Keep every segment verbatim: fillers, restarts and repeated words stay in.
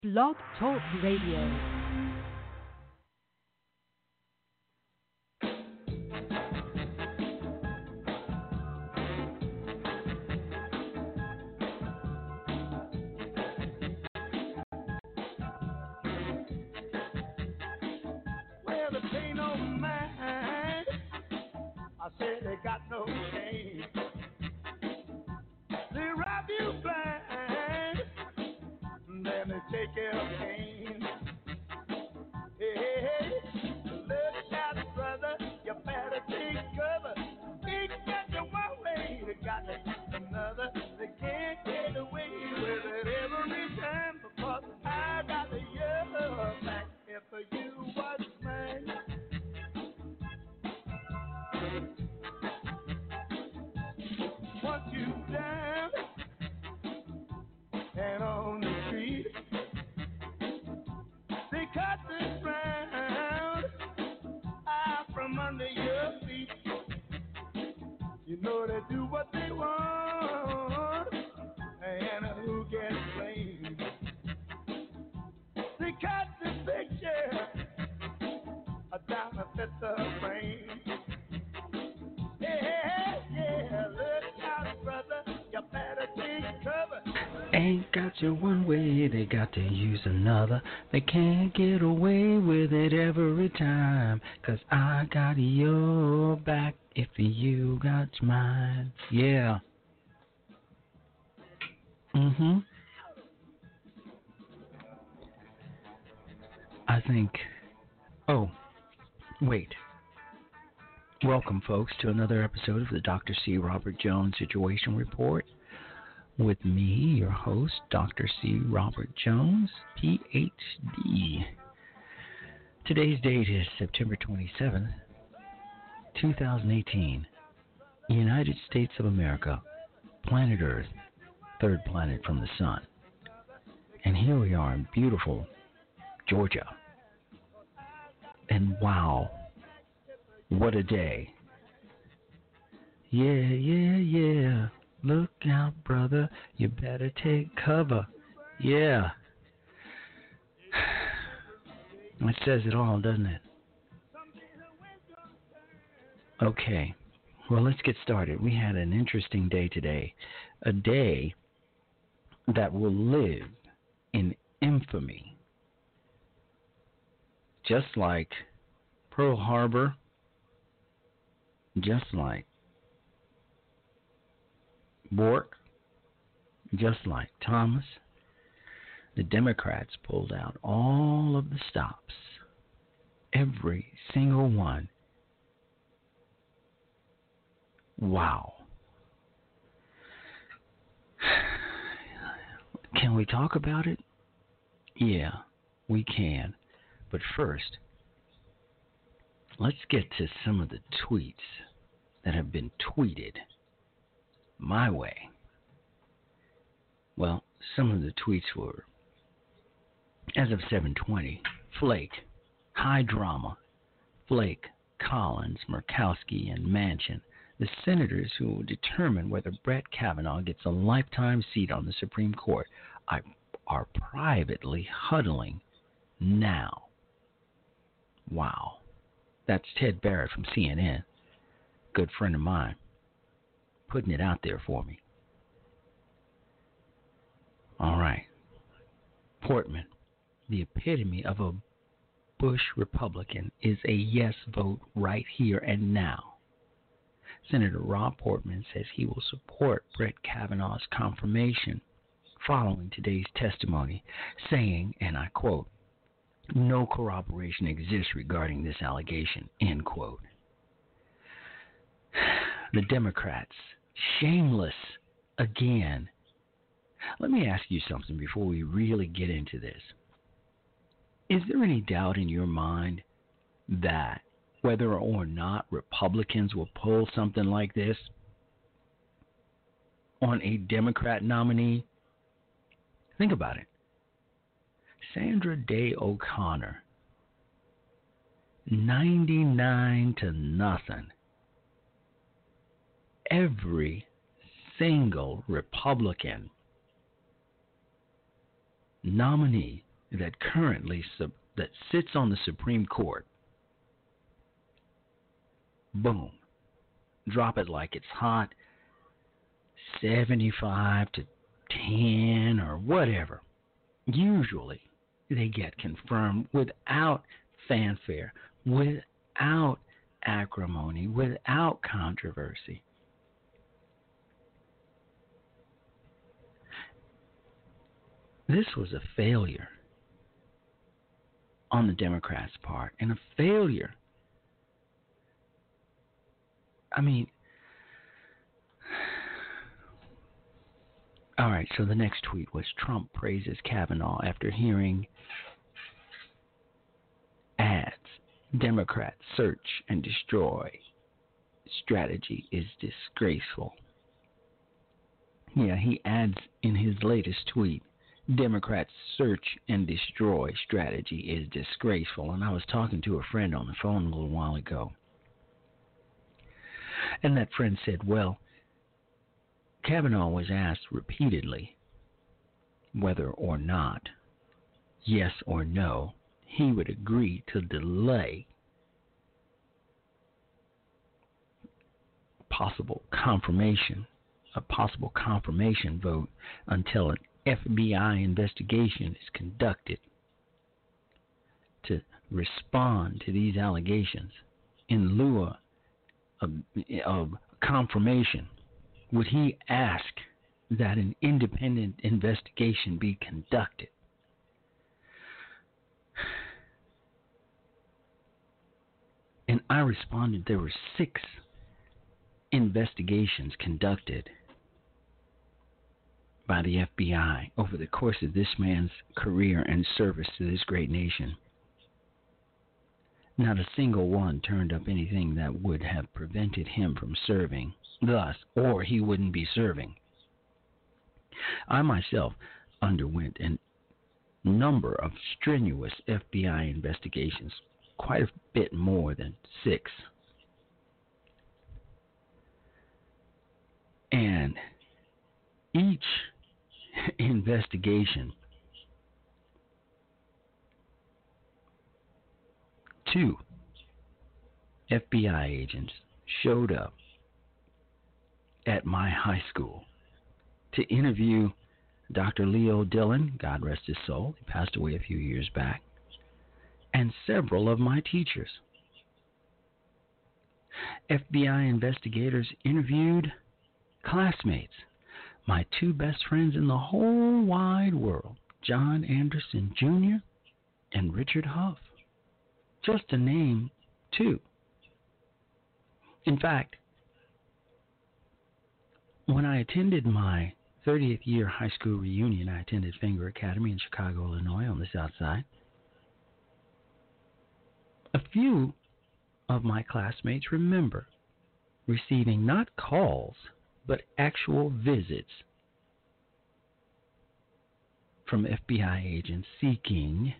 Blog Talk Radio. I said they got no shame. They rob you blind, then they take your pain. Hey, hey, hey, look out, brother, you better take cover. They got you one way, they got to use another. They can't get away with it every time because I got the year back if you was mine. Want you down and on the street, they cut the ground out from under your feet. You know they do what they want, and who gets blamed? They cut the picture down the fifth of frame. Hey, hey, hey, yeah, look out, brother, you better take cover. Ain't got you one way, they got to use another. They can't get away with it every time. Cause I got your back if you got mine. Yeah. Mm-hmm. I think... Oh, wait. Welcome, folks, to another episode of the Doctor C. Robert Jones Situation Report. With me, your host, Doctor C. Robert Jones, P H D. Today's date is September twenty-seventh, twenty eighteen. United States of America, planet Earth, third planet from the sun. And here we are in beautiful Georgia. And wow, what a day. Yeah, yeah, yeah. Look out, brother. You better take cover. Yeah. It says it all, doesn't it? Okay. Well, let's get started. We had an interesting day today. A day that will live in infamy. Just like Pearl Harbor. Just like Bork, just like Thomas, the Democrats pulled out all of the stops, every single one. Wow. Can we talk about it? Yeah, we can. But first, let's get to some of the tweets that have been tweeted my way. Well, some of the tweets were, as of seven twenty, Flake, high drama, Flake, Collins, Murkowski, and Manchin, the senators who will determine whether Brett Kavanaugh gets a lifetime seat on the Supreme Court, are privately huddling now. Wow. That's Ted Barrett from C N N, good friend of mine, putting it out there for me. All right. Portman, the epitome of a Bush Republican, is a yes vote right here and now. Senator Rob Portman says he will support Brett Kavanaugh's confirmation following today's testimony, saying, and I quote, "No corroboration exists regarding this allegation," end quote. The Democrats, shameless again. Let me ask you something before we really get into this. Is there any doubt in your mind that whether or not Republicans will pull something like this on a Democrat nominee? Think about it. Sandra Day O'Connor, ninety-nine to nothing. Every single Republican nominee that currently sub, that sits on the Supreme Court, boom, drop it like it's hot, seventy-five to ten or whatever. Usually they get confirmed without fanfare, without acrimony, without controversy. This was a failure on the Democrats' part, and a failure. I mean, all right, so the next tweet was Trump praises Kavanaugh after hearing ads. Democrats search and destroy strategy is disgraceful. Yeah, he adds in his latest tweet, Democrats search and destroy strategy is disgraceful. And I was talking to a friend on the phone a little while ago. And that friend said, well, Kavanaugh was asked repeatedly whether or not, yes or no, he would agree to delay possible confirmation, a possible confirmation vote until an F B I investigation is conducted to respond to these allegations. In lieu of, of confirmation, would he ask that an independent investigation be conducted? And I responded there were six investigations conducted by the F B I over the course of this man's career and service to this great nation. Not a single one turned up anything that would have prevented him from serving, thus, or he wouldn't be serving. I myself underwent a number of strenuous F B I investigations, quite a bit more than six. And each investigation, two F B I agents showed up at my high school to interview Doctor Leo Dillon, God rest his soul, he passed away a few years back, and several of my teachers. F B I investigators interviewed classmates, my two best friends in the whole wide world, John Anderson Junior and Richard Huff, just to name two. In fact, when I attended my thirtieth year high school reunion, I attended Finger Academy in Chicago, Illinois, on the South Side. A few of my classmates remember receiving not calls, but actual visits from F B I agents seeking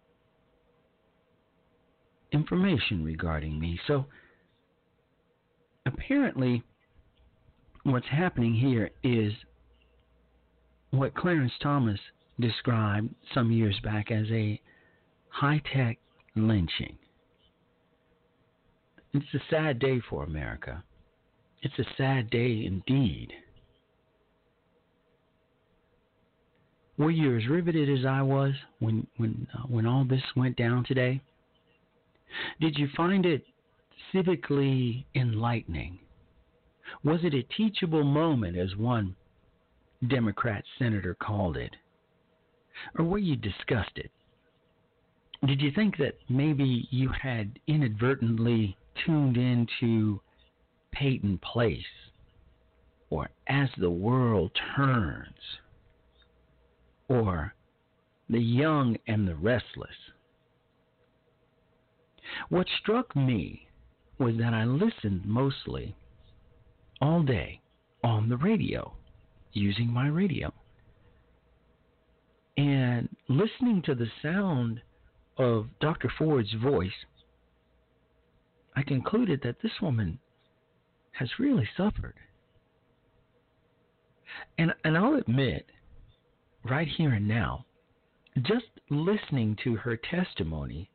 information regarding me. So apparently what's happening here is what Clarence Thomas described some years back as a high-tech lynching. It's a sad day for America. It's a sad day indeed. Were you as riveted as I was when when uh, when all this went down today? Did you find it civically enlightening? Was it a teachable moment, as one Democrat senator called it? Or were you disgusted? Did you think that maybe you had inadvertently tuned into Peyton Place, or As the World Turns, or The Young and the Restless? What struck me was that I listened mostly all day on the radio, using my radio, and listening to the sound of Doctor Ford's voice, I concluded that this woman has really suffered. And and I'll admit, right here and now, just listening to her testimony,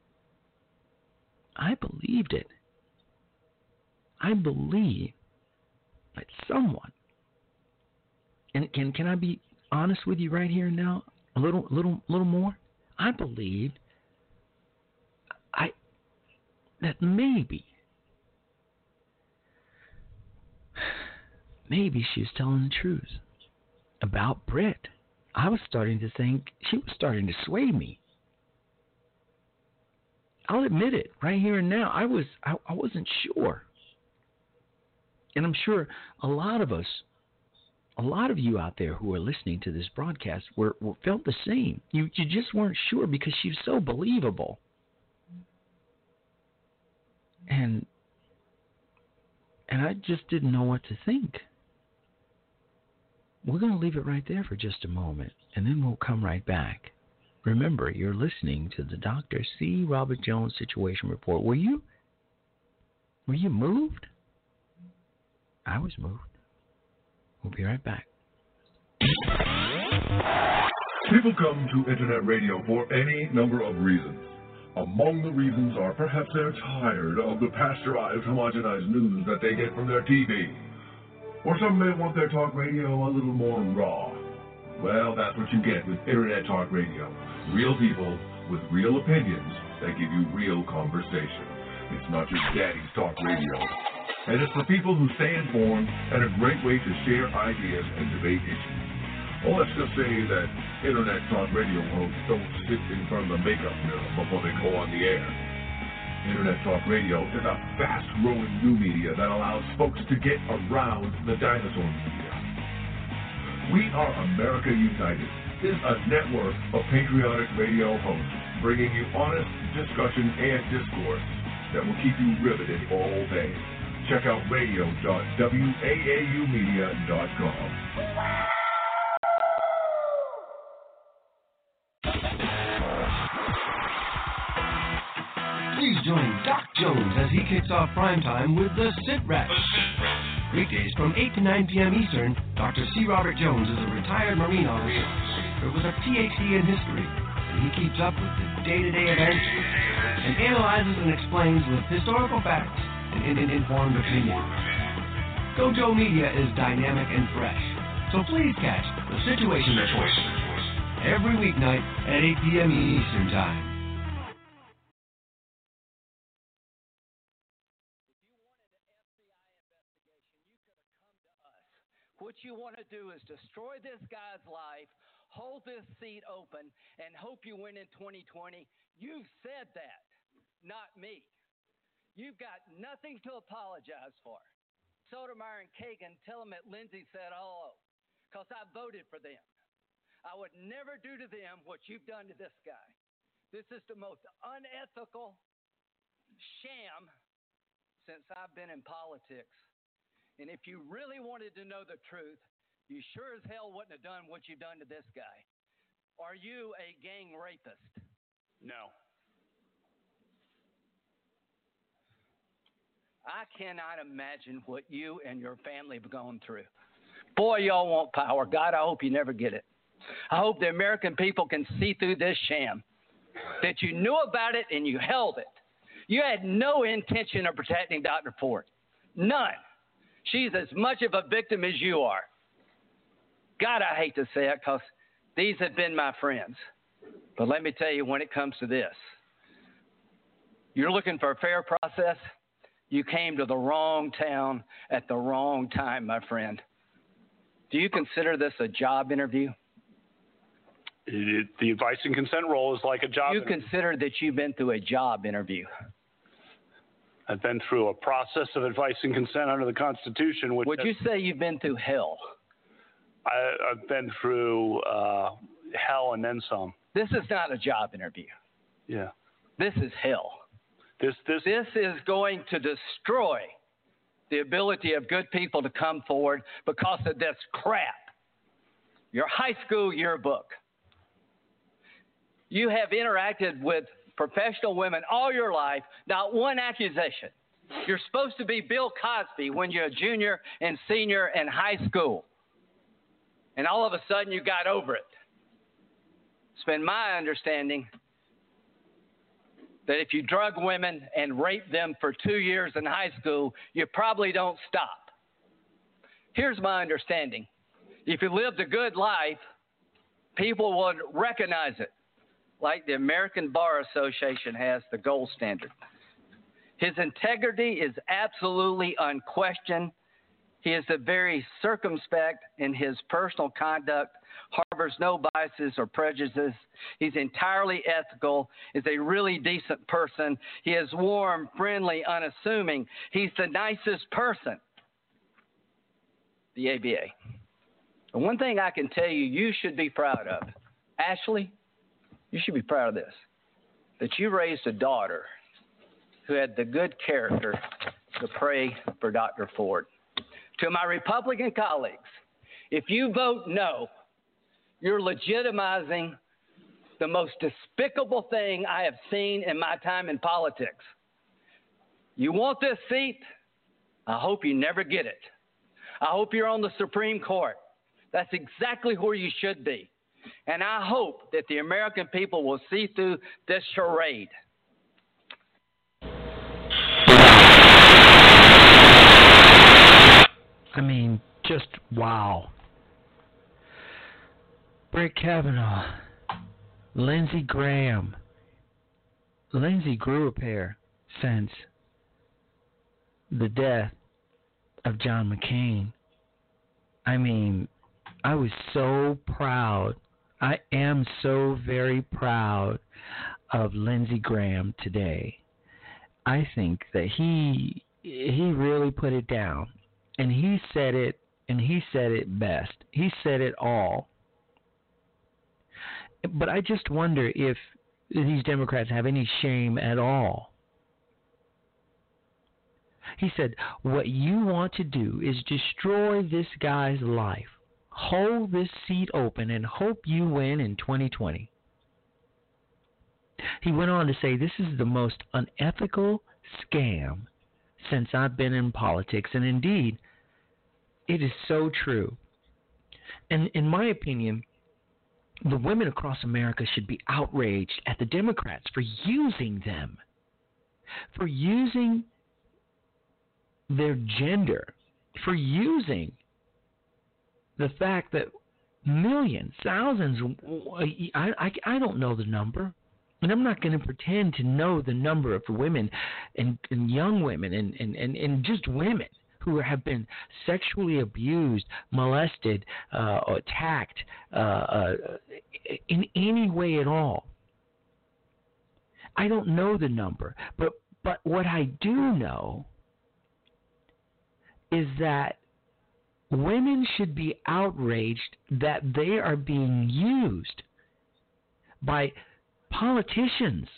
I believed it. I believe that someone, and can can I be honest with you right here and now, a little little little more? I believed I that maybe maybe she was telling the truth about Britt. I was starting to think she was starting to sway me. I'll admit it right here and now. I was I, I wasn't sure. And I'm sure a lot of us, a lot of you out there who are listening to this broadcast were, were felt the same. You you just weren't sure because she was so believable. And and I just didn't know what to think. We're going to leave it right there for just a moment, and then we'll come right back. Remember, you're listening to the Doctor C. Robert Jones Situation Report. Were you? Were you moved? I was moved. We'll be right back. People come to internet radio for any number of reasons. Among the reasons are perhaps they're tired of the pasteurized, homogenized news that they get from their T V. Or some may want their talk radio a little more raw. Well, that's what you get with Internet Talk Radio. Real people with real opinions that give you real conversation. It's not your daddy's talk radio. And it's for people who stay informed and a great way to share ideas and debate issues. Well, let's just say that Internet Talk Radio hosts don't sit in front of the makeup mirror before they go on the air. Internet Talk Radio is a fast-growing new media that allows folks to get around the dinosaur media. We Are America United is a network of patriotic radio hosts bringing you honest discussion and discourse that will keep you riveted all day. Check out radio dot w a a u media dot com. Please join Doc Jones as he kicks off primetime with The Sit Rep. Weekdays from eight to nine p.m. Eastern, Doctor C. Robert Jones is a retired Marine officer with a P H D in history, and he keeps up with the day-to-day events and analyzes and explains with historical facts and in informed opinion. Gojo Media is dynamic and fresh, so please catch The Situation Report every weeknight at eight p.m. Eastern Time. What you want to do is destroy this guy's life, hold this seat open, and hope you win in twenty twenty. You've said that, not me. You've got nothing to apologize for. Sotomayor and Kagan, tell them that Lindsay said hello, because I voted for them. I would never do to them what you've done to this guy. This is the most unethical sham since I've been in politics. And if you really wanted to know the truth, you sure as hell wouldn't have done what you've done to this guy. Are you a gang rapist? No. I cannot imagine what you and your family have gone through. Boy, y'all want power. God, I hope you never get it. I hope the American people can see through this sham, that you knew about it and you held it. You had no intention of protecting Doctor Ford. None. She's as much of a victim as you are. God, I hate to say it because these have been my friends. But let me tell you, when it comes to this, you're looking for a fair process, you came to the wrong town at the wrong time, my friend. Do you consider this a job interview? It, it, the advice and consent role is like a job You interview. consider that you've been through a job interview. I've been through a process of advice and consent under the Constitution. Which Would has, you say you've been through hell? I, I've been through uh, hell and then some. This is not a job interview. Yeah. This is hell. This this This is going to destroy the ability of good people to come forward because of this crap. Your high school yearbook. You have interacted with professional women all your life, not one accusation. You're supposed to be Bill Cosby when you're a junior and senior in high school. And all of a sudden you got over it. It's been my understanding that if you drug women and rape them for two years in high school, you probably don't stop. Here's my understanding. If you lived a good life, people would recognize it, like the American Bar Association has the gold standard. His integrity is absolutely unquestioned. He is a very circumspect in his personal conduct, harbors no biases or prejudices. He's entirely ethical, is a really decent person. He is warm, friendly, unassuming. He's the nicest person. The A B A. And one thing I can tell you, you should be proud of. Ashley, you should be proud of this, that you raised a daughter who had the good character to pray for Doctor Ford. To my Republican colleagues, if you vote no, you're legitimizing the most despicable thing I have seen in my time in politics. You want this seat? I hope you never get it. I hope you're on the Supreme Court. That's exactly where you should be. And I hope that the American people will see through this charade. I mean, just wow. Brett Kavanaugh, Lindsey Graham. Lindsey grew a pair since the death of John McCain. I mean, I was so proud. I am so very proud of Lindsey Graham today. I think that he he really put it down. And he said it, and he said it best. He said it all. But I just wonder if these Democrats have any shame at all. He said, what you want to do is destroy this guy's life. Hold this seat open and hope you win in twenty twenty. He went on to say, this is the most unethical scam since I've been in politics. And indeed, it is so true. And in my opinion, the women across America should be outraged at the Democrats for using them, for using their gender, for using the fact that millions, thousands, I, I, I don't know the number, and I'm not going to pretend to know the number of women and, and young women and, and, and, and just women who have been sexually abused, molested, uh, attacked uh, uh, in any way at all. I don't know the number, but but what I do know is that women should be outraged that they are being used by politicians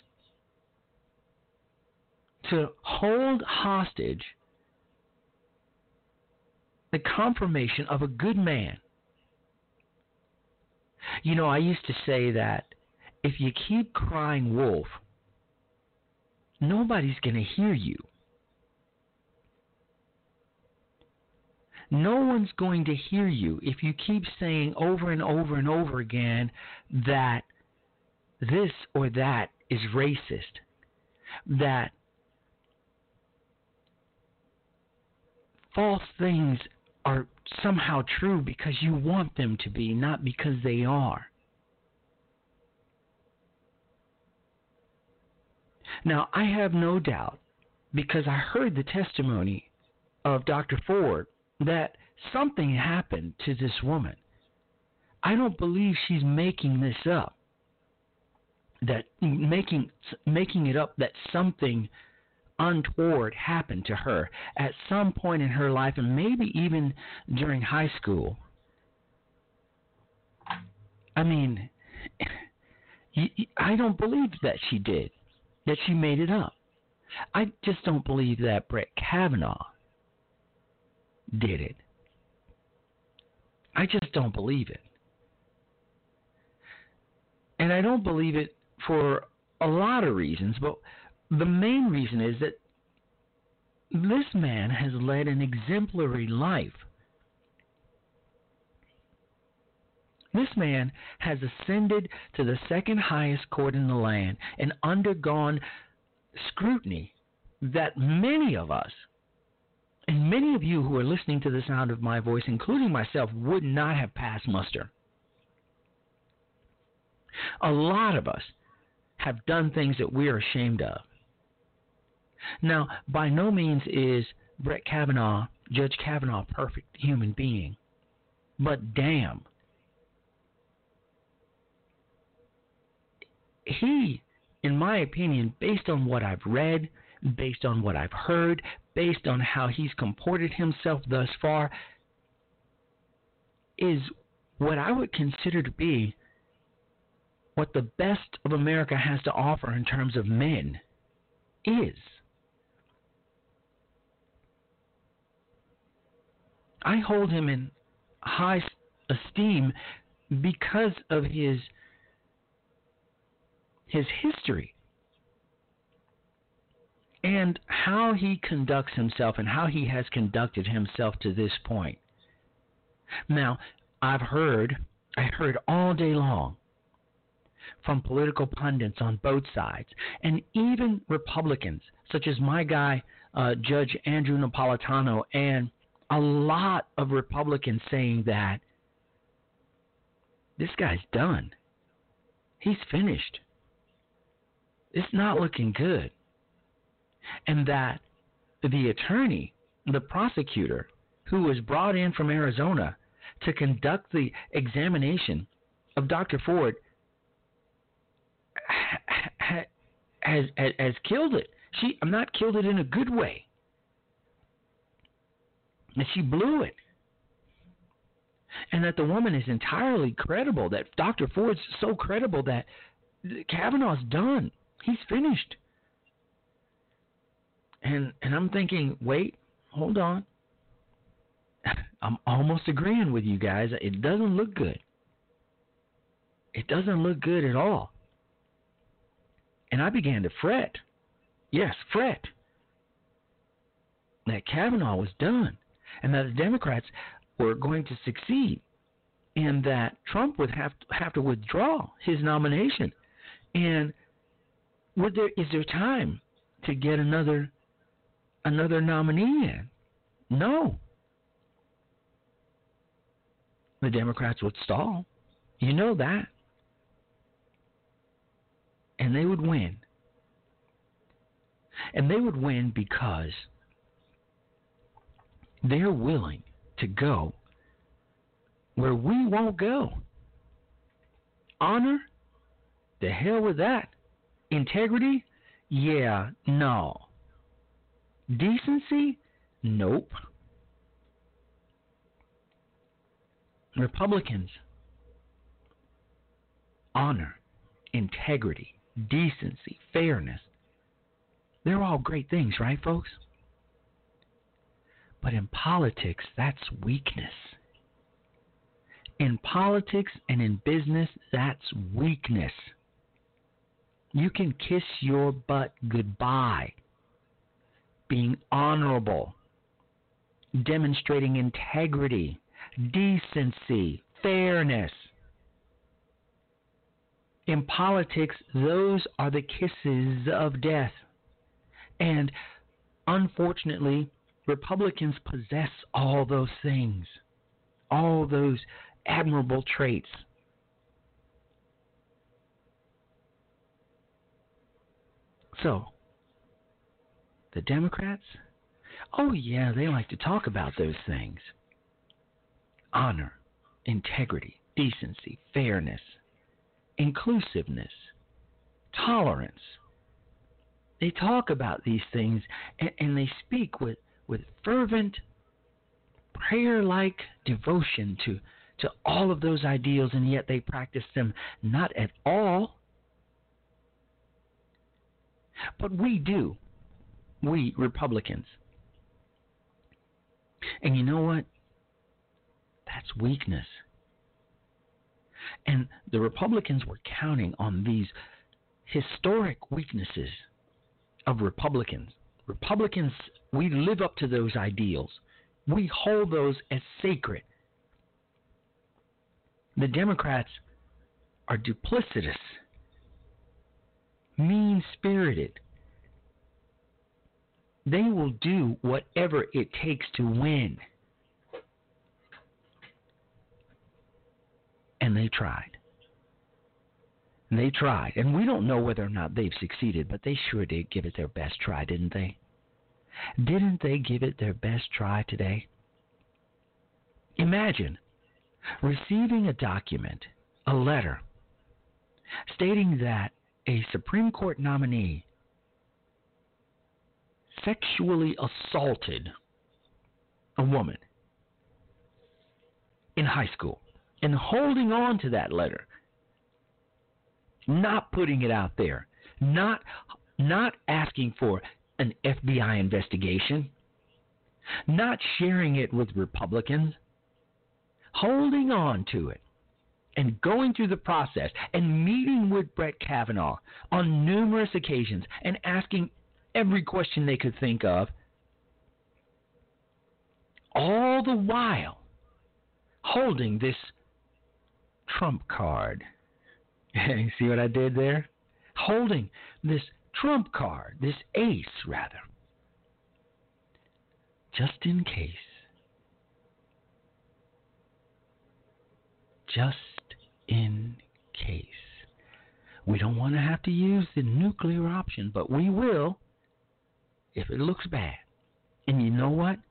to hold hostage the confirmation of a good man. You know, I used to say that if you keep crying wolf, nobody's going to hear you. No one's going to hear you if you keep saying over and over and over again that this or that is racist, that false things are somehow true because you want them to be, not because they are. Now, I have no doubt, because I heard the testimony of Doctor Ford, that something happened to this woman. I don't believe she's making this up. That making making it up that something untoward happened to her at some point in her life, and maybe even during high school. I mean, I don't believe that she did, that she made it up. I just don't believe that Brett Kavanaugh did it. I just don't believe it. And I don't believe it for a lot of reasons, but the main reason is that this man has led an exemplary life. This man has ascended to the second highest court in the land and undergone scrutiny that many of us, and many of you who are listening to the sound of my voice, including myself, would not have passed muster. A lot of us have done things that we are ashamed of. Now, by no means is Brett Kavanaugh, Judge Kavanaugh, a perfect human being. But damn, he, in my opinion, based on what I've read, based on what I've heard, based on how he's comported himself thus far, is what I would consider to be what the best of America has to offer in terms of men is. I hold him in high esteem because of his his history and how he conducts himself and how he has conducted himself to this point. Now, I've heard, I heard all day long from political pundits on both sides, and even Republicans, such as my guy, uh, Judge Andrew Napolitano, and a lot of Republicans saying that this guy's done. He's finished. It's not looking good. And that the attorney, the prosecutor, who was brought in from Arizona to conduct the examination of Doctor Ford has, has, has killed it. She, I'm not killed it in a good way. And she blew it. And that the woman is entirely credible, that Doctor Ford's so credible that Kavanaugh's done. He's finished. And and I'm thinking, wait, hold on. I'm almost agreeing with you guys. It doesn't look good. It doesn't look good at all. And I began to fret. Yes, fret. That Kavanaugh was done. And that the Democrats were going to succeed. And that Trump would have to, have to withdraw his nomination. And would there is there time to get another another nominee in? No. The Democrats would stall. You know that. And they would win. And they would win because they're willing to go where we won't go. Honor? The hell with that. Integrity? Yeah, no. Decency? Nope. Republicans, honor, integrity, decency, fairness. They're all great things, right, folks? But in politics, that's weakness. In politics and in business, that's weakness. You can kiss your butt goodbye. Being honorable, demonstrating integrity, decency, fairness. In politics, those are the kisses of death. And unfortunately, Republicans possess all those things, all those admirable traits. So, the Democrats, oh yeah, they like to talk about those things. Honor, integrity, decency, fairness, inclusiveness, tolerance. They talk about these things and, and they speak with, with fervent, prayer-like devotion to, to all of those ideals, and yet they practice them not at all. But we do. We Republicans. And you know what? That's weakness. And the Republicans were counting on these historic weaknesses of Republicans. Republicans, we live up to those ideals. We hold those as sacred. The Democrats are duplicitous, mean-spirited. They will do whatever it takes to win. And they tried. And they tried. And we don't know whether or not they've succeeded, but they sure did give it their best try, didn't they? Didn't they give it their best try today? Imagine receiving a document, a letter, stating that a Supreme Court nominee sexually assaulted a woman in high school, and holding on to that letter, not putting it out there, not not asking for an F B I investigation, not sharing it with Republicans, holding on to it and going through the process and meeting with Brett Kavanaugh on numerous occasions and asking every question they could think of, all the while holding this trump card. You see what I did there? Holding this trump card, this ace, rather. Just in case. Just in case. We don't want to have to use the nuclear option, but we will if it looks bad. And you know what?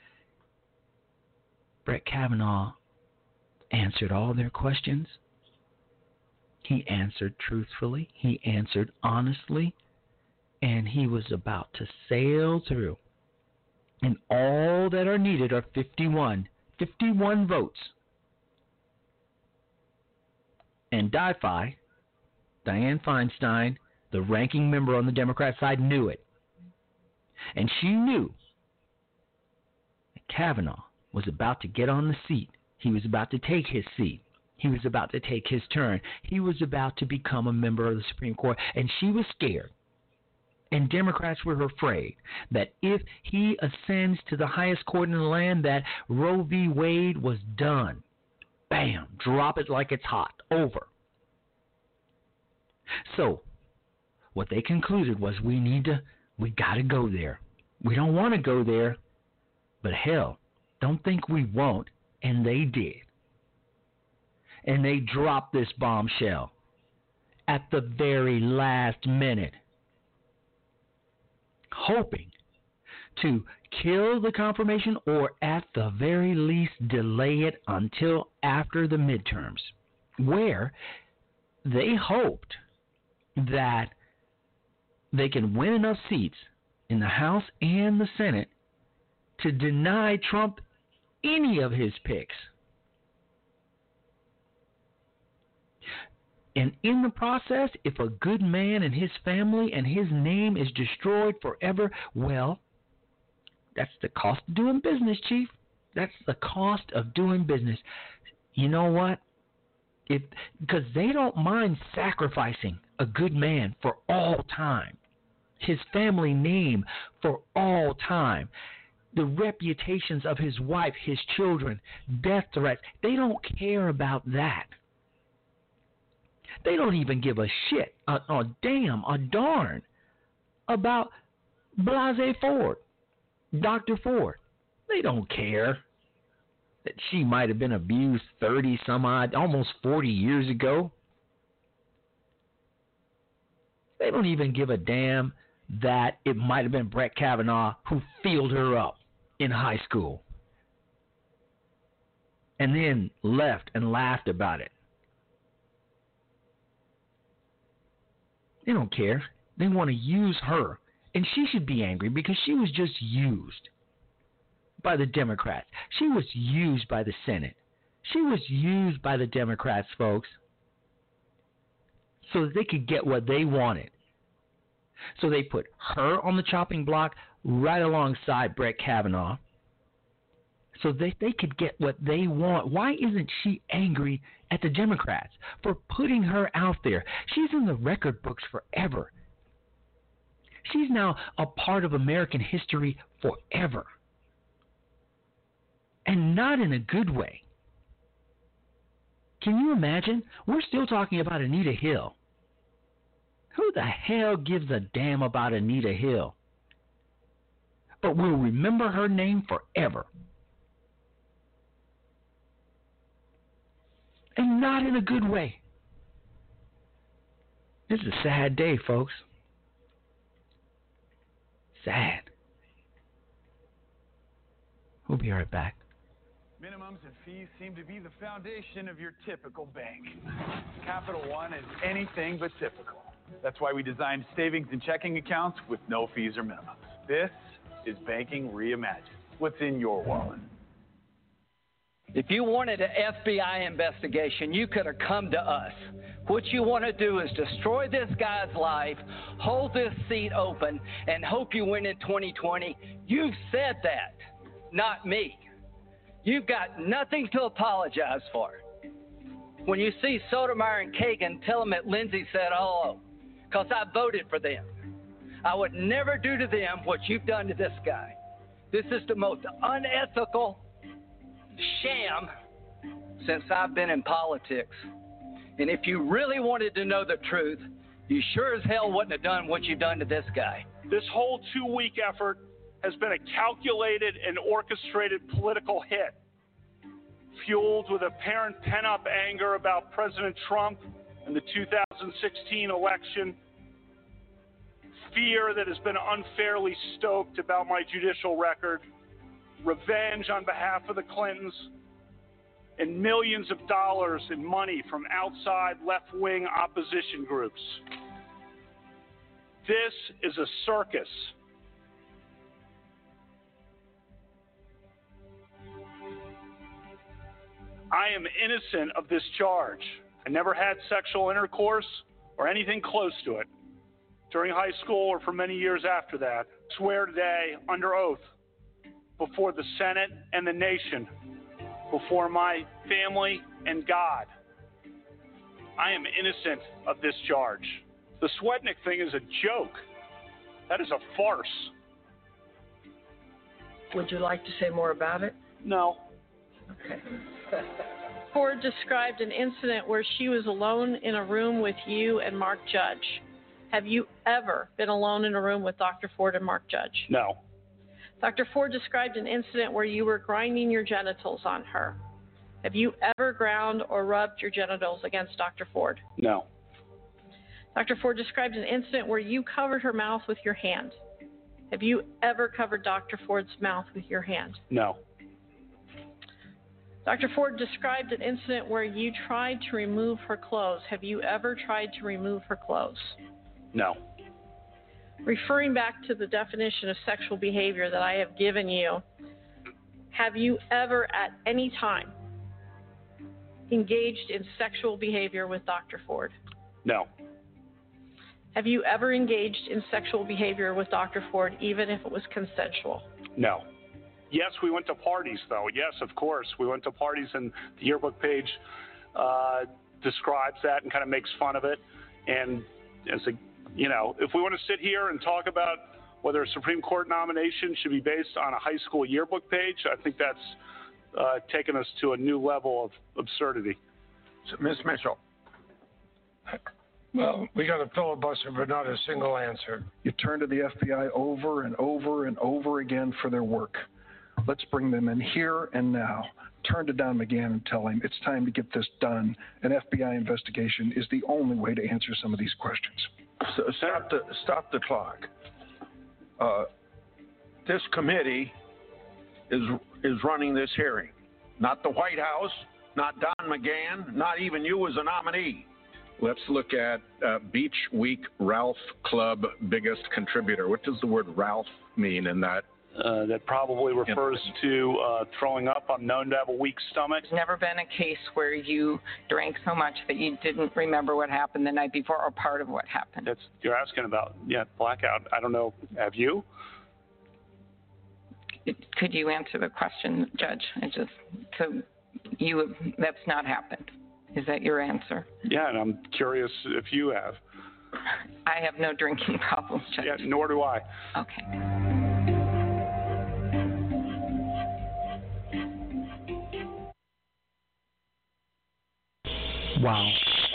Brett Kavanaugh answered all their questions. He answered truthfully. He answered honestly. And he was about to sail through. And all that are needed are fifty-one. fifty-one votes. And DiFi, Dianne Feinstein, the ranking member on the Democrat side, knew it. And she knew that Kavanaugh was about to get on the seat. He was about to take his seat. He was about to take his turn. He was about to become a member of the Supreme Court. And she was scared. And Democrats were afraid that if he ascends to the highest court in the land, that Roe v. Wade was done. Bam, drop it like it's hot, over. So, what they concluded was we need to, we got to go there. We don't want to go there, but hell, don't think we won't, and they did. And they dropped this bombshell at the very last minute, hoping to kill the confirmation or at the very least delay it until after the midterms, where they hoped that they can win enough seats in the House and the Senate to deny Trump any of his picks. And in the process, if a good man and his family and his name is destroyed forever, well, that's the cost of doing business, Chief. That's the cost of doing business. You know what? If because they don't mind sacrificing a good man for all time, his family name for all time, the reputations of his wife, his children, death threats. They don't care about that. They don't even give a shit, a, a damn, a darn about Blasey Ford, Doctor Ford. They don't care that she might have been abused thirty some odd, almost forty years ago. They don't even give a damn that it might have been Brett Kavanaugh who filled her up in high school and then left and laughed about it. They don't care. They want to use her. And she should be angry because she was just used by the Democrats. She was used by the Senate. She was used by the Democrats, folks, so that they could get what they wanted. So they put her on the chopping block right alongside Brett Kavanaugh so that they could get what they want. Why isn't she angry at the Democrats for putting her out there? She's in the record books forever. She's now a part of American history forever. And not in a good way. Can you imagine? We're still talking about Anita Hill. Who the hell gives a damn about Anita Hill? But we'll remember her name forever. And not in a good way. This is a sad day, folks. Sad. We'll be right back. Minimums and fees seem to be the foundation of your typical bank. Capital One is anything but typical. That's why we designed savings and checking accounts with no fees or minimums. This is banking reimagined. What's in your wallet? If you wanted an F B I investigation, you could have come to us. What you want to do is destroy this guy's life, hold this seat open, and hope you win in twenty twenty. You've said that, not me. You've got nothing to apologize for. When you see Sotomayor and Kagan, tell them that Lindsay said hello, because I voted for them. I would never do to them what you've done to this guy. This is the most unethical sham since I've been in politics. And if you really wanted to know the truth, you sure as hell wouldn't have done what you've done to this guy. This whole two-week effort has been a calculated and orchestrated political hit, fueled with apparent pent-up anger about President Trump and the two thousand sixteen election, fear that has been unfairly stoked about my judicial record, revenge on behalf of the Clintons, and millions of dollars in money from outside left-wing opposition groups. This is a circus. I am innocent of this charge. I never had sexual intercourse or anything close to it during high school or for many years after that. I swear today under oath before the Senate and the nation, before my family and God, I am innocent of this charge. The Swetnick thing is a joke. That is a farce. Would you like to say more about it? No. Okay. Ford described an incident where she was alone in a room with you and Mark Judge. Have you ever been alone in a room with Doctor Ford and Mark Judge? No. Doctor Ford described an incident where you were grinding your genitals on her. Have you ever ground or rubbed your genitals against Doctor Ford? No. Doctor Ford described an incident where you covered her mouth with your hand. Have you ever covered Doctor Ford's mouth with your hand? No. Doctor Ford described an incident where you tried to remove her clothes. Have you ever tried to remove her clothes? No. Referring back to the definition of sexual behavior that I have given you, have you ever at any time engaged in sexual behavior with Doctor Ford? No. Have you ever engaged in sexual behavior with Doctor Ford, even if it was consensual? No. Yes, we went to parties, though. Yes, of course. We went to parties, and the yearbook page uh, describes that and kind of makes fun of it. And as a, you know, if we want to sit here and talk about whether a Supreme Court nomination should be based on a high school yearbook page, I think that's uh, taken us to a new level of absurdity. So, Miz Mitchell. Well, we got a filibuster, but not a single answer. You turn to the F B I over and over and over again for their work. Let's bring them in here and now. Turn to Don McGahn and tell him it's time to get this done. An F B I investigation is the only way to answer some of these questions. So stop the stop the clock. Uh, this committee is is running this hearing, not the White House, not Don McGahn, not even you as a nominee. Let's look at uh, Beach Week Ralph Club biggest contributor. What does the word Ralph mean in that? Uh, that probably refers to uh, throwing up. I'm known to have a weak stomach. There's never been a case where you drank so much that you didn't remember what happened the night before or part of what happened. That's you're asking about, yeah, blackout. I don't know. Have you? Could you answer the question, Judge? I just so you that's not happened. Is that your answer? Yeah, and I'm curious if you have. I have no drinking problems, Judge. Yeah, nor do I. Okay. Wow.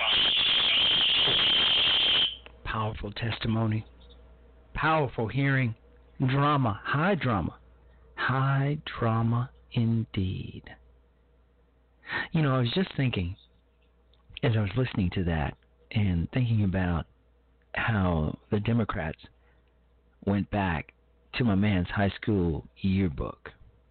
Powerful testimony. Powerful hearing. Drama. High drama. High drama indeed. You know, I was just thinking, as I was listening to that, and thinking about how the Democrats went back to my man's high school yearbook.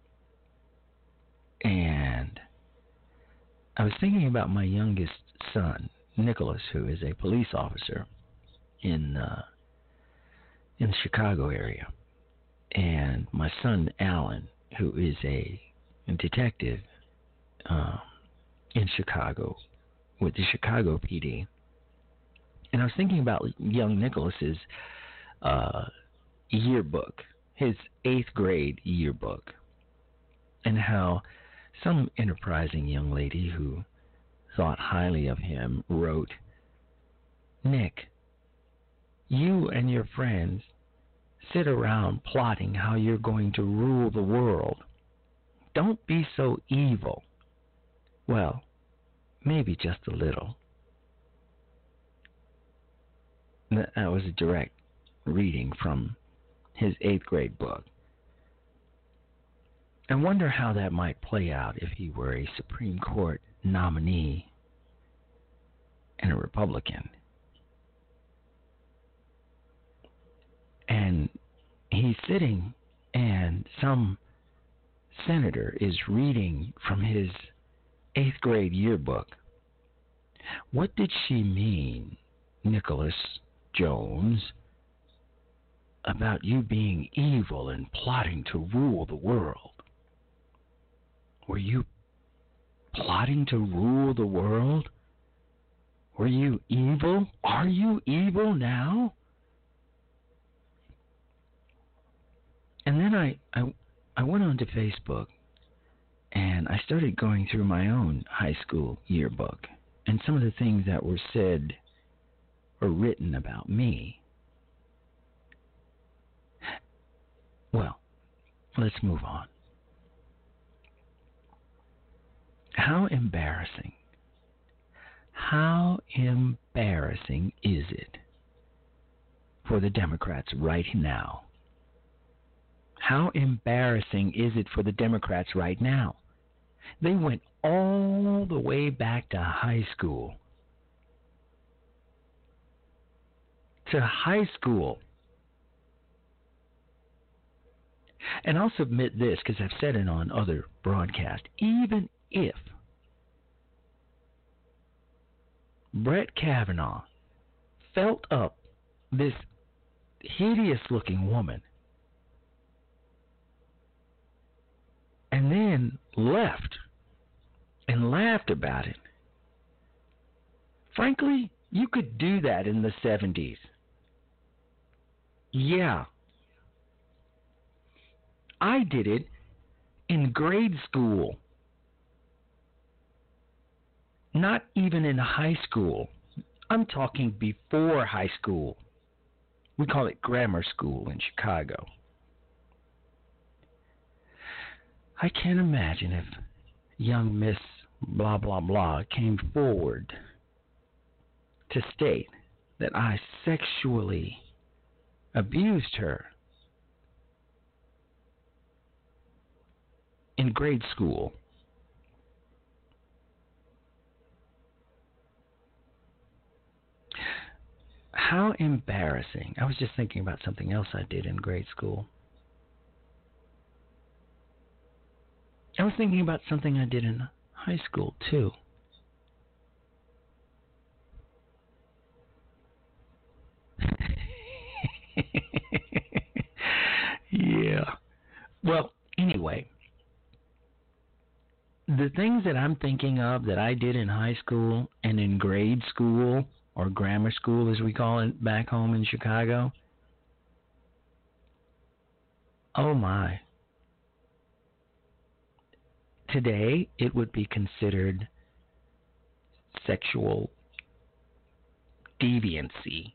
And I was thinking about my youngest son, Nicholas, who is a police officer in uh, in the Chicago area, and my son Alan, who is a detective uh, in Chicago with the Chicago P D. And I was thinking about young Nicholas's uh, yearbook, his eighth grade yearbook, and how some enterprising young lady who thought highly of him wrote, "Nick, you and your friends sit around plotting how you're going to rule the world. Don't be so evil." Well, maybe just a little. That was a direct reading from his eighth grade book. I wonder how that might play out if he were a Supreme Court nominee and a Republican. And he's sitting and some senator is reading from his eighth grade yearbook. What did she mean, Nicholas Jones, about you being evil and plotting to rule the world? Were you plotting to rule the world? Were you evil? Are you evil now? And then I, I, I went onto Facebook and I started going through my own high school yearbook and some of the things that were said or written about me. Well, let's move on. How embarrassing. How embarrassing is it for the Democrats right now? How embarrassing is it for the Democrats right now? They went all the way back to high school. To high school. And I'll submit this because I've said it on other broadcasts. Even if Brett Kavanaugh felt up this hideous-looking woman and then left and laughed about it, frankly, you could do that in the seventies. Yeah. I did it in grade school. Not even in high school. I'm talking before high school. We call it grammar school in Chicago. I can't imagine if young Miss blah, blah, blah came forward to state that I sexually abused her in grade school. How embarrassing. I was just thinking about something else I did in grade school. I was thinking about something I did in high school, too. Yeah. Well, anyway, the things that I'm thinking of that I did in high school and in grade school, or grammar school as we call it back home in Chicago, oh my. Today, it would be considered sexual deviancy.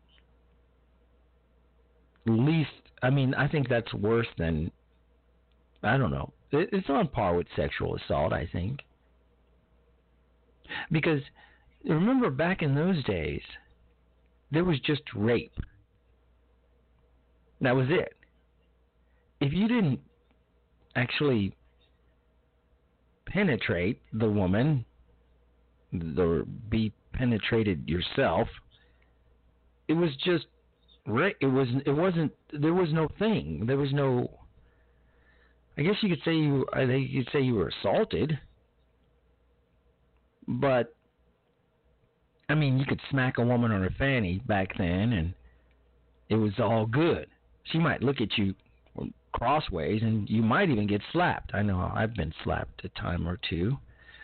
Least, I mean, I think that's worse than, I don't know. It's on par with sexual assault, I think. Because remember back in those days, there was just rape. That was it. If you didn't actually penetrate the woman or be penetrated yourself, it was just rape. It was. It wasn't. There was no thing. There was no. I guess you could say you. I think you could say you were assaulted, but I mean, you could smack a woman on her fanny back then, and it was all good. She might look at you crossways, and you might even get slapped. I know I've been slapped a time or two.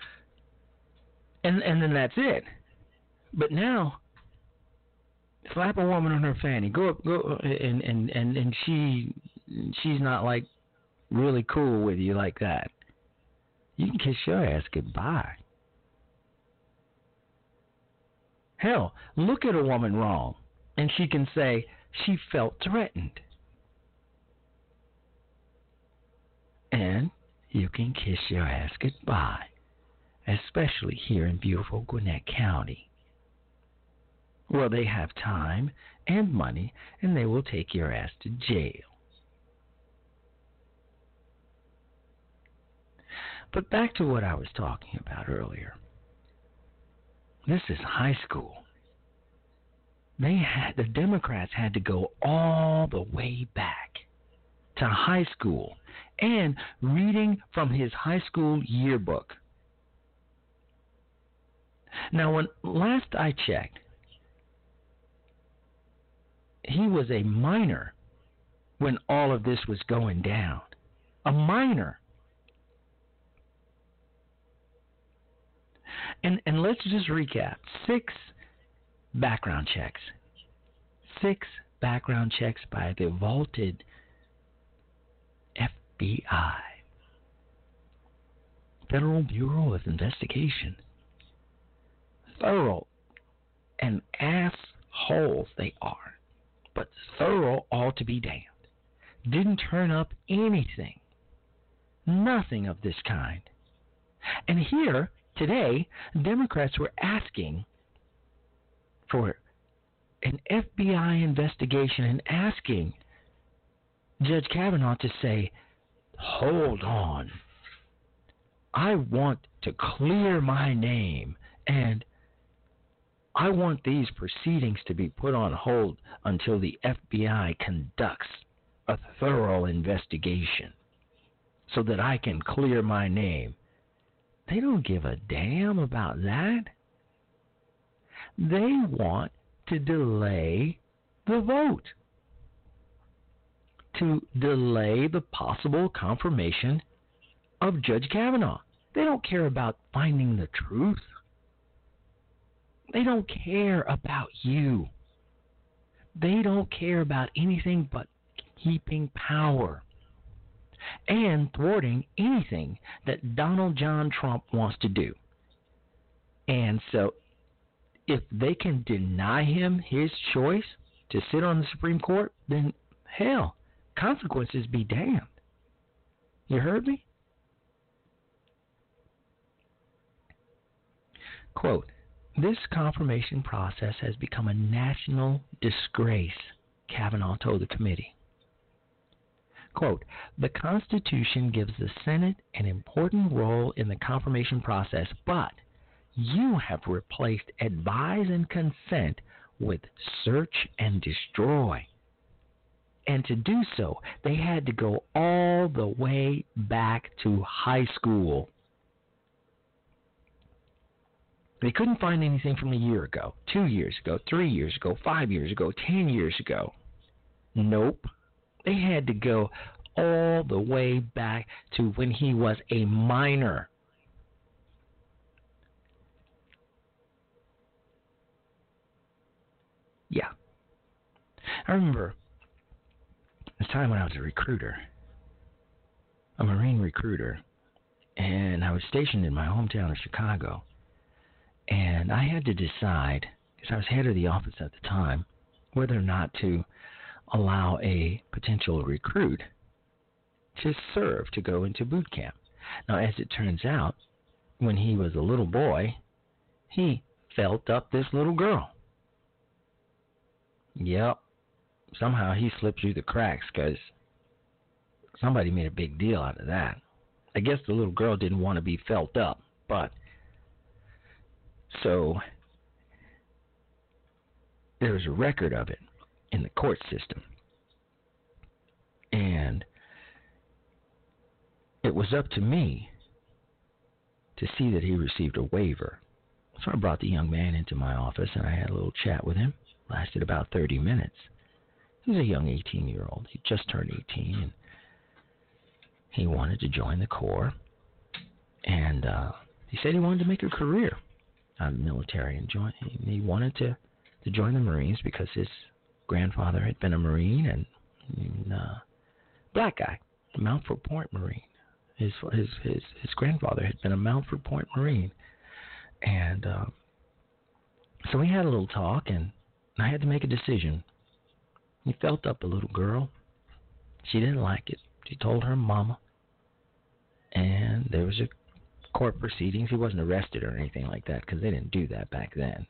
And and then that's it. But now, slap a woman on her fanny. Go up, go, and and and and she she's not like really cool with you like that. You can kiss your ass goodbye. Hell, look at a woman wrong, and she can say she felt threatened. And you can kiss your ass goodbye, especially here in beautiful Gwinnett County, where they have time and money, and they will take your ass to jail. But back to what I was talking about earlier. This is high school. They had, the Democrats had to go all the way back to high school and reading from his high school yearbook. Now, when last I checked, he was a minor when all of this was going down. A minor. And and let's just recap. Six background checks. Six background checks by the vaulted F B I. Federal Bureau of Investigation. Thorough and assholes they are. But thorough all to be damned. Didn't turn up anything. Nothing of this kind. And here, today, Democrats were asking for an F B I investigation and asking Judge Kavanaugh to say, hold on, I want to clear my name, and I want these proceedings to be put on hold until the F B I conducts a thorough investigation so that I can clear my name. They don't give a damn about that. They want to delay the vote, to delay the possible confirmation of Judge Kavanaugh. They don't care about finding the truth. They don't care about you. They don't care about anything but keeping power and thwarting anything that Donald John Trump wants to do. And so if they can deny him his choice to sit on the Supreme Court, then hell, consequences be damned. You heard me? Quote, this confirmation process has become a national disgrace, Kavanaugh told the committee. Quote, the Constitution gives the Senate an important role in the confirmation process, but you have replaced advise and consent with search and destroy. And to do so, they had to go all the way back to high school. They couldn't find anything from a year ago, two years ago, three years ago, five years ago, ten years ago. Nope. They had to go all the way back to when he was a minor. Yeah. I remember this time when I was a recruiter, a Marine recruiter, and I was stationed in my hometown of Chicago. And I had to decide, because I was head of the office at the time, whether or not to allow a potential recruit to serve, to go into boot camp. Now, as it turns out, when he was a little boy, he felt up this little girl. Yep. Somehow he slipped through the cracks because somebody made a big deal out of that. I guess the little girl didn't want to be felt up, but so there was a record of it in the court system. And it was up to me to see that he received a waiver. So I brought the young man into my office and I had a little chat with him. Lasted about thirty minutes. He was a young eighteen-year-old. He just turned eighteen, and he wanted to join the Corps. And uh, he said he wanted to make a career out of the military and join. He wanted to, to join the Marines because his grandfather had been a Marine, and, and uh, black guy, Mountford Point Marine. His his his his grandfather had been a Mountford Point Marine, and uh, so we had a little talk, and I had to make a decision. He felt up a little girl. She didn't like it. She told her mama, and there was a court proceedings. He wasn't arrested or anything like that because they didn't do that back then.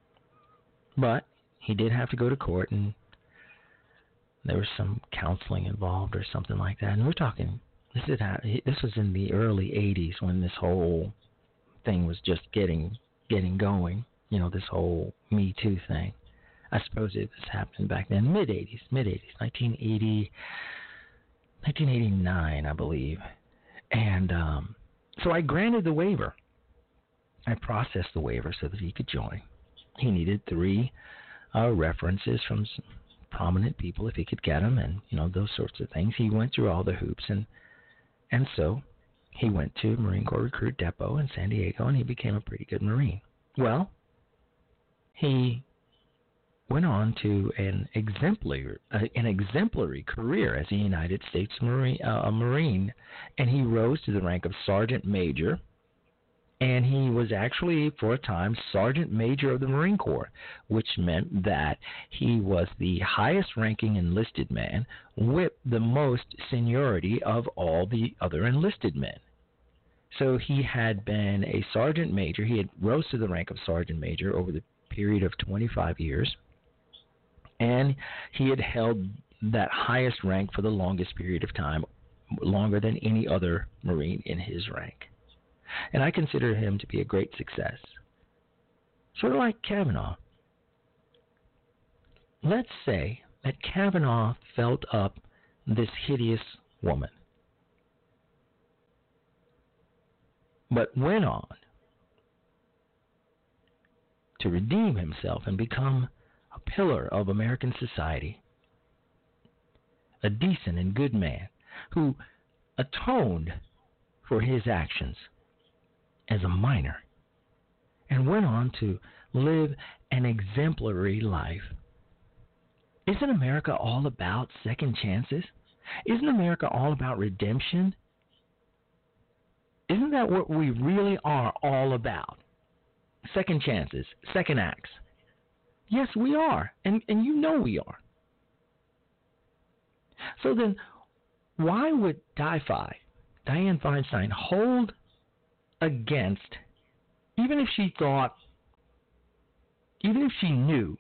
But he did have to go to court, and there was some counseling involved or something like that. And we're talking. This is how, this was in the early eighties when this whole thing was just getting getting going. You know, this whole Me Too thing. I suppose it was happening back then, mid-eighties, mid-eighties, nineteen eighty, nineteen eighty-nine, I believe. And um, so I granted the waiver. I processed the waiver so that he could join. He needed three uh, references from some prominent people if he could get them, and, you know, those sorts of things. He went through all the hoops, and and so he went to Marine Corps Recruit Depot in San Diego, and he became a pretty good Marine. Well, he went on to an exemplary, uh, an exemplary career as a United States Marine, uh, a Marine, and he rose to the rank of Sergeant Major, and he was actually, for a time, Sergeant Major of the Marine Corps, which meant that he was the highest-ranking enlisted man with the most seniority of all the other enlisted men. So he had been a Sergeant Major. He had rose to the rank of Sergeant Major over the period of twenty-five years, and he had held that highest rank for the longest period of time, longer than any other Marine in his rank. And I consider him to be a great success. Sort of like Kavanaugh. Let's say that Kavanaugh felt up this hideous woman, but went on to redeem himself and become a pillar of American society, a decent and good man who atoned for his actions as a minor and went on to live an exemplary life. Isn't America all about second chances? Isn't America all about redemption? Isn't that what we really are all about? Second chances, second acts. Yes, we are, and, and you know we are. So then, why would Di-Fi, Dianne Feinstein, hold against, even if she thought, even if she knew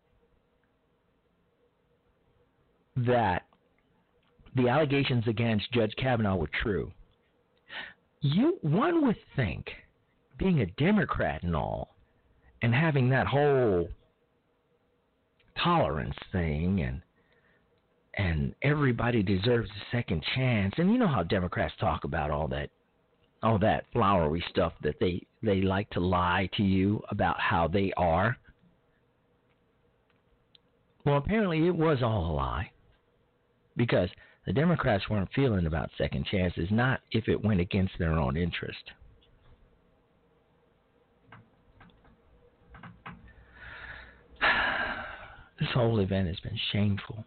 that the allegations against Judge Kavanaugh were true, you one would think, being a Democrat and all, and having that whole tolerance thing, and and everybody deserves a second chance, and you know how Democrats talk about all that all that flowery stuff that they, they like to lie to you about how they are. Well, apparently it was all a lie, because the Democrats weren't feeling about second chances, not if it went against their own interest. This whole event has been shameful.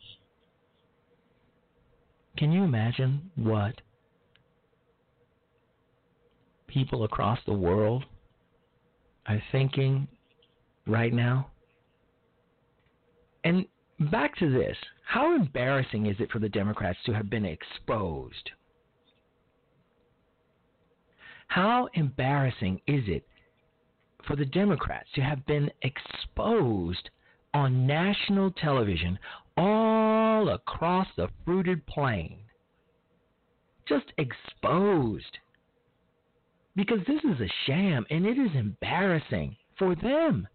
Can you imagine what people across the world are thinking right now? And back to this, how embarrassing is it for the Democrats to have been exposed? How embarrassing is it for the Democrats to have been exposed on national television all across the fruited plain. Just exposed. Because this is a sham, and it is embarrassing for them.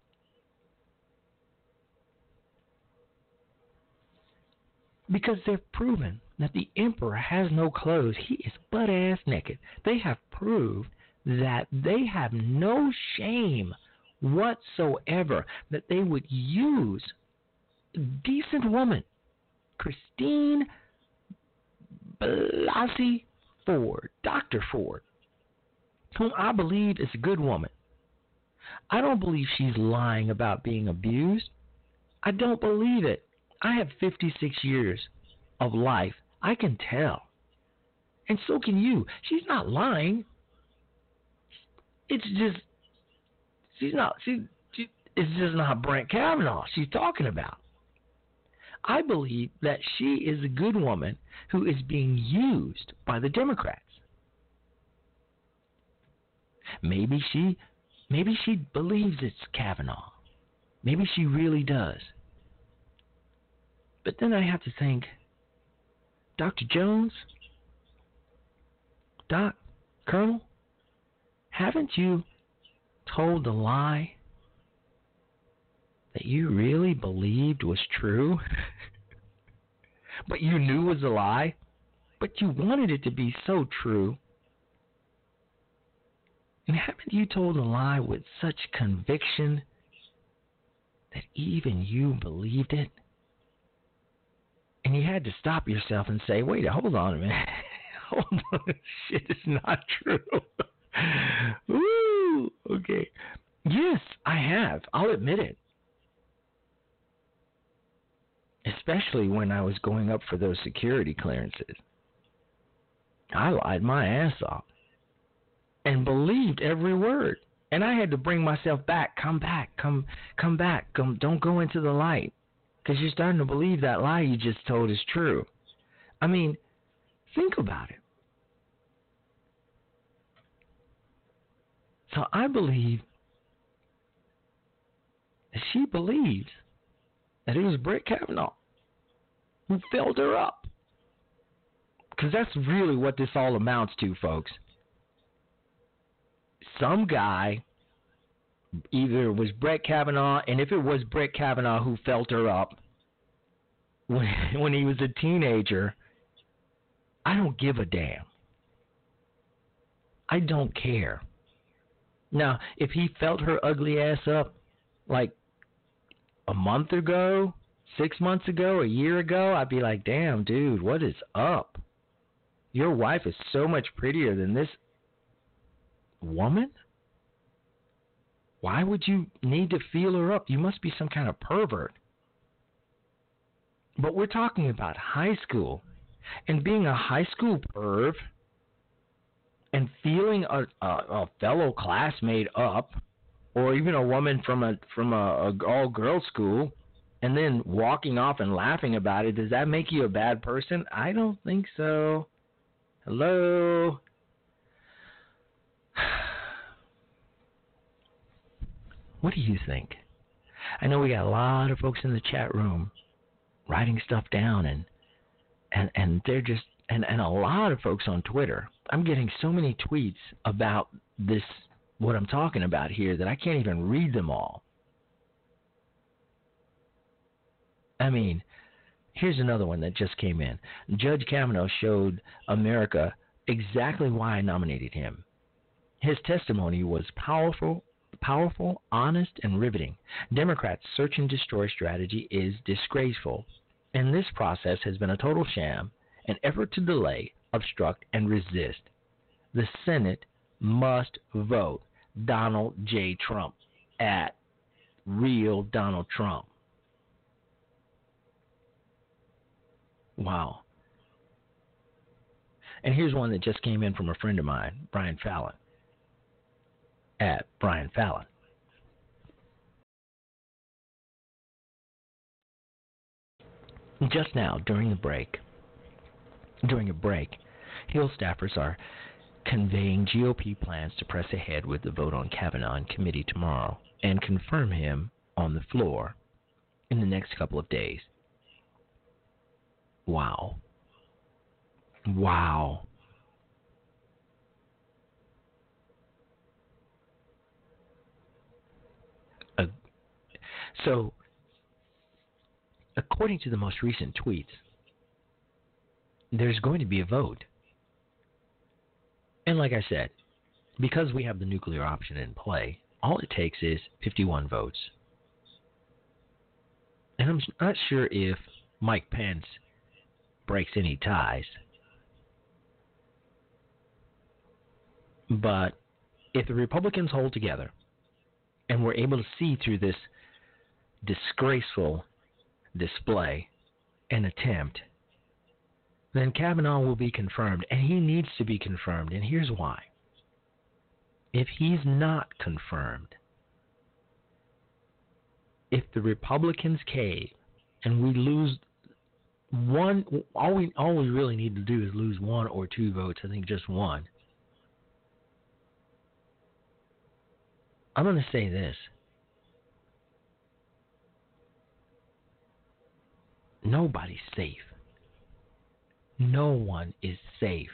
Because they've proven that the emperor has no clothes. He is butt-ass naked. They have proved that they have no shame whatsoever, that they would use a decent woman, Christine Blasey Ford, Doctor Ford, whom I believe is a good woman. I don't believe she's lying about being abused. I don't believe it. I have fifty-six years of life. I can tell. And so can you. She's not lying. It's just, she's not, she, she, it's just not Brett Kavanaugh she's talking about. I believe that she is a good woman who is being used by the Democrats. Maybe she, maybe she believes it's Kavanaugh. Maybe she really does. But then I have to think, Doctor Jones, Doc, Colonel, haven't you told the lie that you really believed was true, but you knew was a lie, but you wanted it to be so true? And haven't you told a lie with such conviction that even you believed it? And you had to stop yourself and say, wait, hold on a minute. Hold on. Shit is not true. Woo! Okay. Yes, I have. I'll admit it. Especially when I was going up for those security clearances. I lied my ass off and believed every word. And I had to bring myself back. Come back. Come come back. Come, don't go into the light. Because you're starting to believe that lie you just told is true. I mean, think about it. So I believe that she believes that it was Brett Kavanaugh who filled her up. Because that's really what this all amounts to, folks. Some guy either was Brett Kavanaugh, and if it was Brett Kavanaugh who felt her up when, when he was a teenager, I don't give a damn. I don't care. Now, if he felt her ugly ass up like a month ago, six months ago, a year ago, I'd be like, damn, dude, what is up? Your wife is so much prettier than this woman? Why would you need to feel her up? You must be some kind of pervert. But we're talking about high school. And being a high school perv and feeling a, a, a fellow classmate up, or even a woman from a from a, a all-girls school, and then walking off and laughing about it, does that make you a bad person? I don't think so. Hello? What do you think? I know we got a lot of folks in the chat room writing stuff down, and and, and they're just and, and a lot of folks on Twitter. I'm getting so many tweets about this, what I'm talking about here, that I can't even read them all. I mean, here's another one that just came in. Judge Kavanaugh showed America exactly why I nominated him. His testimony was powerful, powerful, honest, and riveting. Democrats' search and destroy strategy is disgraceful, and this process has been a total sham, an effort to delay, obstruct, and resist. The Senate must vote Donald J. Trump at real Donald Trump. Wow. And here's one that just came in from a friend of mine, Brian Fallon, at Brian Fallon. Just now, during the break, during a break, Hill staffers are conveying G O P plans to press ahead with the vote on Kavanaugh in committee tomorrow and confirm him on the floor in the next couple of days. Wow. Wow. Uh, so, according to the most recent tweets, there's going to be a vote. And like I said, because we have the nuclear option in play, all it takes is fifty-one votes. And I'm not sure if Mike Pence breaks any ties. But if the Republicans hold together and we're able to see through this disgraceful display and attempt, then Kavanaugh will be confirmed, and he needs to be confirmed, and here's why. If he's not confirmed, if the Republicans cave and we lose one, all we all we really need to do is lose one or two votes, I think just one. I'm going to say this. Nobody's safe. No one is safe.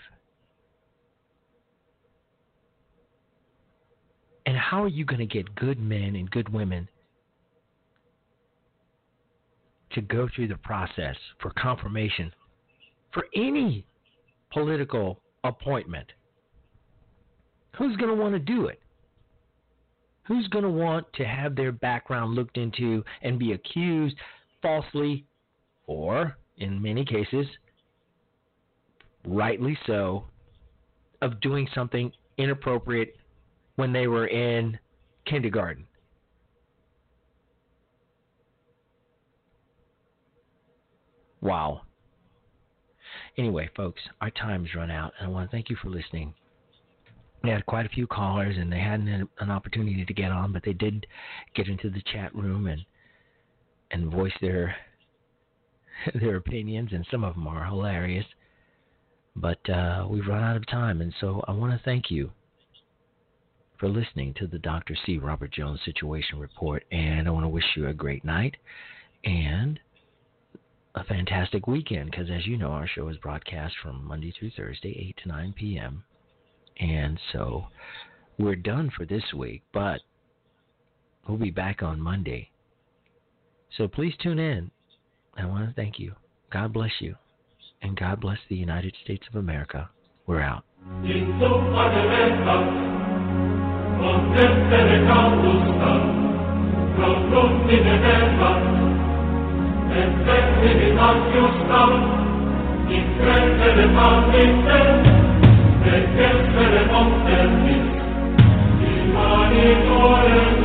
And how are you going to get good men and good women to go through the process for confirmation for any political appointment? Who's going to want to do it? Who's going to want to have their background looked into and be accused falsely, or in many cases, rightly so, of doing something inappropriate when they were in kindergarten? Wow. Anyway, folks, our time's run out, and I want to thank you for listening. We had quite a few callers, and they hadn't had an opportunity to get on, but they did get into the chat room and and voice their their opinions, and some of them are hilarious. But uh, we've run out of time, and so I want to thank you for listening to the Doctor C. Robert Jones Situation Report, and I want to wish you a great night and a fantastic weekend, because as you know, our show is broadcast from Monday through Thursday, eight to nine p.m., and so we're done for this week, but we'll be back on Monday. So please tune in. I want to thank you. God bless you. And God bless the United States of America. We're out. Perché se le monte il mani